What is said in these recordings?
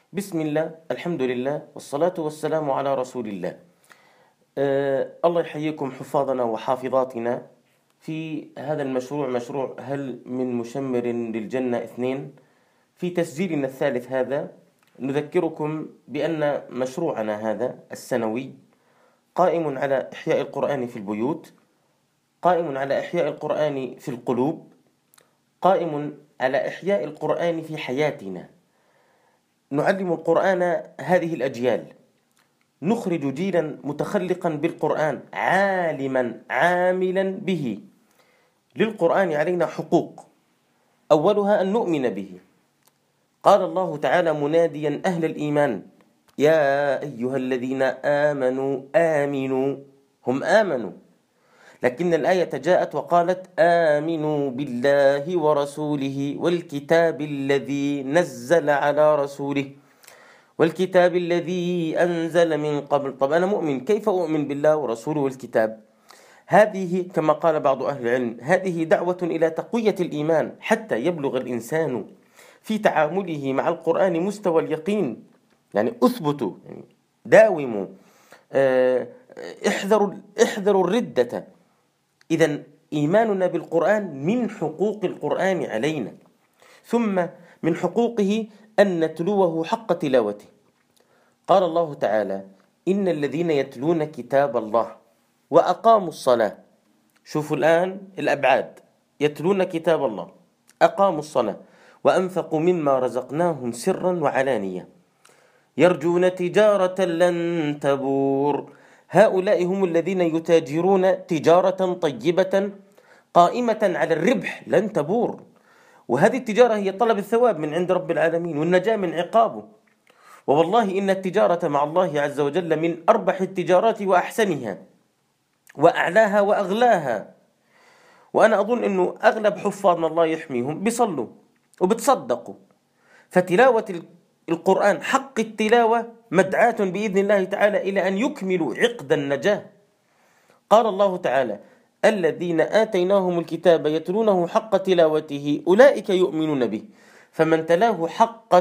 بسم الله، الحمد لله، والصلاة والسلام على رسول الله. الله يحييكم حفاظنا وحافظاتنا في هذا المشروع، مشروع هل من مشمر للجنة 2. في تسجيلنا الثالث هذا نذكركم بأن مشروعنا هذا السنوي قائم على إحياء القرآن في البيوت، قائم على إحياء القرآن في القلوب، قائم على إحياء القرآن في حياتنا. نعلم القرآن هذه الأجيال، نخرج جيلا متخلقا بالقرآن عالما عاملا به. للقرآن علينا حقوق، أولها أن نؤمن به. قال الله تعالى مناديا أهل الإيمان: يا أيها الذين آمنوا آمنوا. هم آمنوا، لكن الآية جاءت وقالت آمنوا بالله ورسوله والكتاب الذي نزل على رسوله والكتاب الذي أنزل من قبل. طب أنا مؤمن، كيف أؤمن بالله ورسوله والكتاب؟ هذه كما قال بعض أهل العلم هذه دعوة إلى تقوية الإيمان حتى يبلغ الإنسان في تعامله مع القرآن مستوى اليقين. يعني أثبتوا، يعني داوموا، احذروا الردة. إذن إيماننا بالقرآن من حقوق القرآن علينا، ثم من حقوقه أن نتلوه حق تلاوته. قال الله تعالى: إن الذين يتلون كتاب الله وأقاموا الصلاة. شوفوا الآن الأبعاد: يتلون كتاب الله، أقاموا الصلاة، وأنفقوا مما رزقناهم سرا وعلانية، يرجون تجارة لن تبور. هؤلاء هم الذين يتاجرون تجارة طيبة قائمة على الربح لن تبور. وهذه التجارة هي طلب الثواب من عند رب العالمين والنجاة من عقابه. ووالله إن التجارة مع الله عز وجل من أربح التجارات وأحسنها وأعلاها وأغلاها. وأنا أظن أنه أغلب حفاظنا الله يحميهم بيصلوا وبتصدقوا، فتلاوة القرآن حق التلاوة مدعاة بإذن الله تعالى إلى أن يكملوا عقد النجاة. قال الله تعالى: الذين آتيناهم الكتاب يتلونه حق تلاوته أولئك يؤمنون به. فمن تلاه حق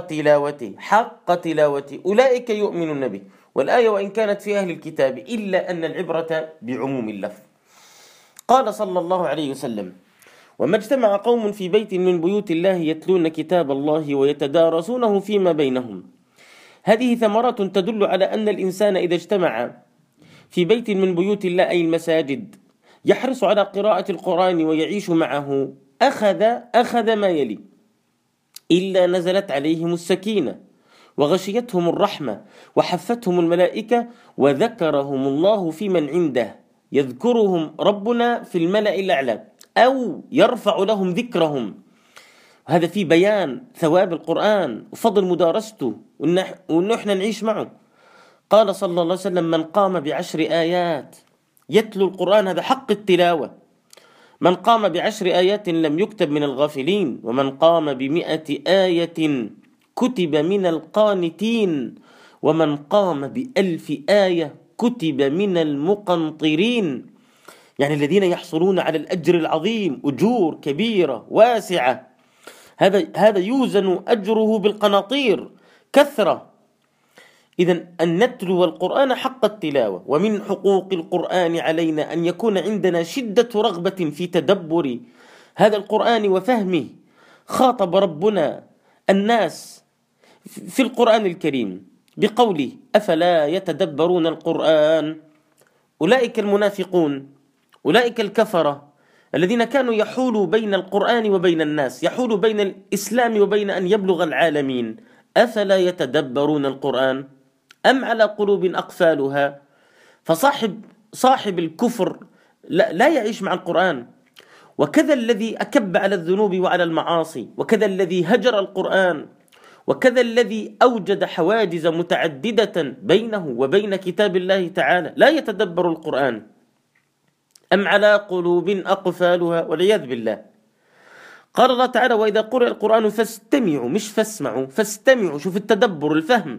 تلاوته أولئك يؤمنون به. والآية وإن كانت في أهل الكتاب إلا أن العبرة بعموم اللفظ. قال صلى الله عليه وسلم: وما اجتمع قوم في بيت من بيوت الله يتلون كتاب الله ويتدارسونه فيما بينهم. هذه ثمرات تدل على أن الإنسان إذا اجتمع في بيت من بيوت الله أي المساجد يحرص على قراءة القرآن ويعيش معه أخذ ما يلي: إلا نزلت عليهم السكينة وغشيتهم الرحمة وحفتهم الملائكة وذكرهم الله في من عنده. يذكرهم ربنا في الملأ الأعلى أو يرفع لهم ذكرهم. هذا في بيان ثواب القرآن وفضل مدارسته وإنه إحنا نعيش معه. قال صلى الله عليه وسلم: من قام ب10 آيات يتلو القرآن، هذا حق التلاوة. من قام ب10 آيات لم يكتب من الغافلين، ومن قام ب100 آية كتب من القانتين، ومن قام ب1000 آية كتب من المقنطرين. يعني الذين يحصلون على الأجر العظيم، أجور كبيرة واسعة. هذا يوزن أجره بالقناطير كثرة. إذن أن نتلو القرآن حق التلاوة. ومن حقوق القرآن علينا أن يكون عندنا شدة رغبة في تدبر هذا القرآن وفهمه. خاطب ربنا الناس في القرآن الكريم بقوله: أفلا يتدبرون القرآن. أولئك المنافقون، أولئك الكفرة الذين كانوا يحولوا بين القرآن وبين الناس، يحولوا بين الإسلام وبين أن يبلغ العالمين. أفلا يتدبرون القرآن أم على قلوب أقفالها. فصاحب الكفر لا يعيش مع القرآن. وكذا الذي أكب على الذنوب وعلى المعاصي، وكذا الذي هجر القرآن، وكذا الذي أوجد حواجز متعددة بينه وبين كتاب الله تعالى لا يتدبر القرآن. أم على قلوب أقفالها، والعياذ بالله. قال الله تعالى: وإذا قرئ القرآن فاستمعوا، مش فاسمعوا، فاستمعوا. شوف التدبر، الفهم.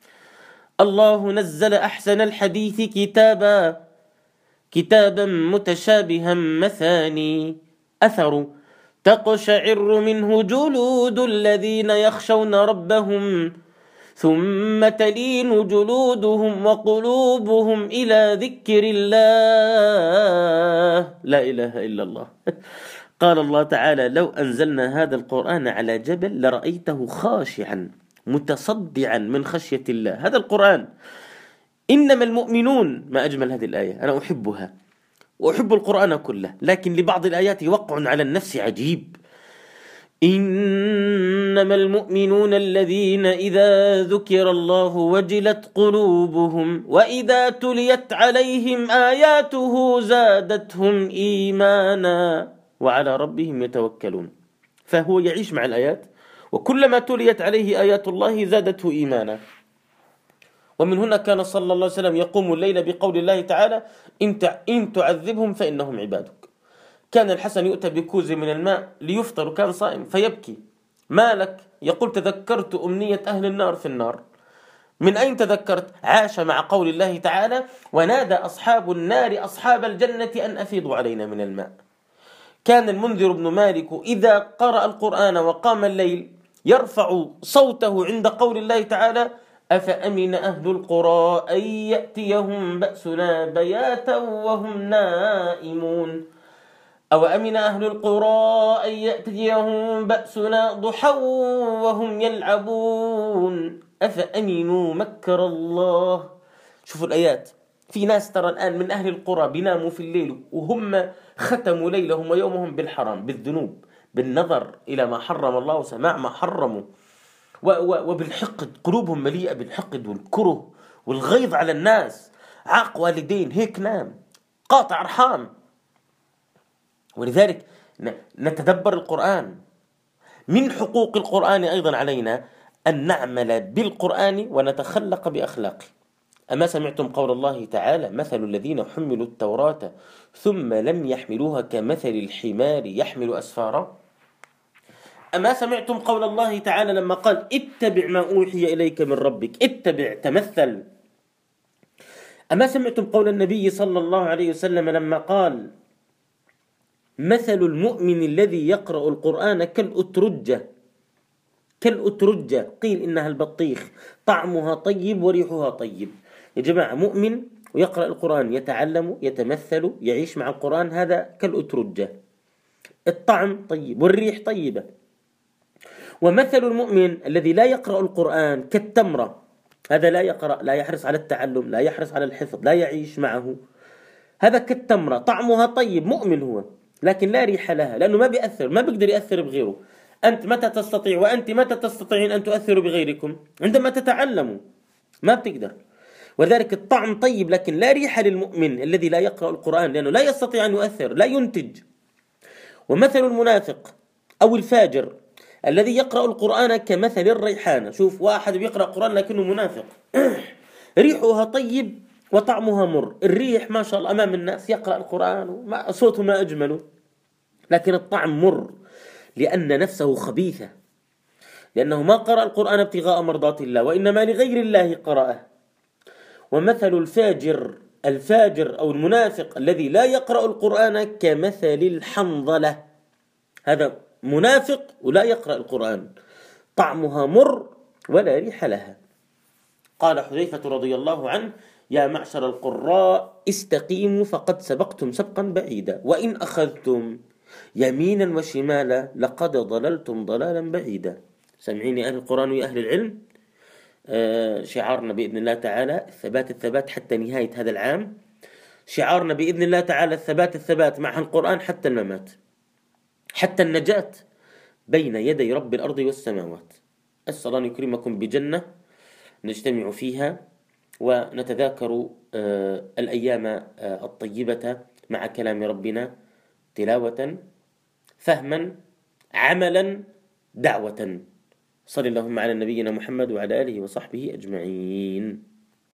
الله نزل أحسن الحديث كتابا متشابها مثاني أثر تقشعر منه جلود الذين يخشون ربهم ثم تلين جلودهم وقلوبهم إلى ذكر الله. لا إله إلا الله. قال الله تعالى: لو أنزلنا هذا القرآن على جبل لرأيته خاشعا متصدعا من خشية الله. هذا القرآن. إنما المؤمنون. ما أجمل هذه الآية، أنا أحبها وأحب القرآن كله، لكن لبعض الآيات وقع على النفس عجيب. إنما المؤمنون الذين إذا ذكر الله وجلت قلوبهم وإذا تليت عليهم آياته زادتهم إيمانا وعلى ربهم يتوكلون. فهو يعيش مع الآيات، وكلما تليت عليه آيات الله زادته إيمانا. ومن هنا كان صلى الله عليه وسلم يقوم الليل بقول الله تعالى: إن تعذبهم فإنهم عبادك. كان الحسن يؤتى بكوز من الماء ليفطر، كان صائم فيبكي: ما لك؟ يقول: تذكرت أمنية أهل النار في النار. من أين تذكرت؟ عاش مع قول الله تعالى: ونادى أصحاب النار أصحاب الجنة أن أفيضوا علينا من الماء. كان المنذر بن مالك إذا قرأ القرآن وقام الليل يرفع صوته عند قول الله تعالى: أفأمن أهل القرى أن يأتيهم بأسنا بياتا وهم نائمون. أو أمن أهل القرى أن يأتيهم بأسنا ضحى وهم يلعبون أفأمنوا مكر الله. شوفوا الآيات. في ناس ترى الآن من أهل القرى بيناموا في الليل وهم ختموا ليلهم ويومهم بالحرام، بالذنوب، بالنظر إلى ما حرم الله وسماع ما حرموا، وبالحقد. قلوبهم مليئة بالحقد والكره والغيظ على الناس. عاق والدين، هيك نام، قاطع أرحام. ولذلك نتدبر القرآن. من حقوق القرآن أيضا علينا أن نعمل بالقرآن ونتخلق بأخلاقه. أما سمعتم قول الله تعالى: مثل الذين حملوا التوراة ثم لم يحملوها كمثل الحمار يحمل أسفارا. أما سمعتم قول الله تعالى لما قال: اتبع ما أوحي إليك من ربك، اتبع، تمثل. أما سمعتم قول النبي صلى الله عليه وسلم لما قال: مثل المؤمن الذي يقرأ القرآن كالأترجة. كالأترجة قيل إنها البطيخ، طعمها طيب وريحها طيب. يا جماعة، مؤمن ويقرأ القرآن، يتعلم، يتمثل، يعيش مع القرآن، هذا كالأترجة، الطعم طيب والريح طيبة. ومثل المؤمن الذي لا يقرأ القرآن كالتمرة، هذا لا يقرأ، لا يحرص على التعلم، لا يحرص على الحفظ، لا يعيش معه. هذا كالتمرة، طعمها طيب، مؤمن هو، لكن لا ريح لها، لأنه ما بيأثر، ما بيقدر يأثر بغيره. أنت متى تستطيع وأنت متى تستطيعين أن تؤثروا بغيركم؟ عندما تتعلموا، ما بتقدر. وذلك الطعم طيب لكن لا ريح للمؤمن الذي لا يقرأ القرآن، لأنه لا يستطيع أن يؤثر، لا ينتج. ومثل المنافق أو الفاجر الذي يقرأ القرآن كمثل الريحانة. شوف واحد بيقرأ القرآن لكنه منافق، ريحها طيب وطعمها مر. الريح ما شاء الله أمام الناس يقرأ القرآن صوته ما أجمله، لكن الطعم مر، لأن نفسه خبيثة، لأنه ما قرأ القرآن ابتغاء مرضات الله، وإنما لغير الله قرأه. ومثل الفاجر أو المنافق الذي لا يقرأ القرآن كمثل الحنظلة. هذا منافق ولا يقرأ القرآن، طعمها مر ولا ريح لها. قال حذيفة رضي الله عنه: يا معشر القراء استقيموا فقد سبقتم سبقا بعيدا، وإن أخذتم يمينا وشمالا لقد ضللتم ضلالا بعيدا. سمعيني أهل القرآن ويا أهل العلم، شعارنا بإذن الله تعالى الثبات حتى نهاية هذا العام. شعارنا بإذن الله تعالى الثبات مع القرآن حتى الممات، حتى النجاة بين يدي رب الأرض والسماوات. أسأل الله أن يكرمكم بجنة نجتمع فيها ونتذاكر الأيام الطيبة مع كلام ربنا، تلاوة، فهما، عملا، دعوة. صلى اللهم على نبينا محمد وعلى آله وصحبه أجمعين.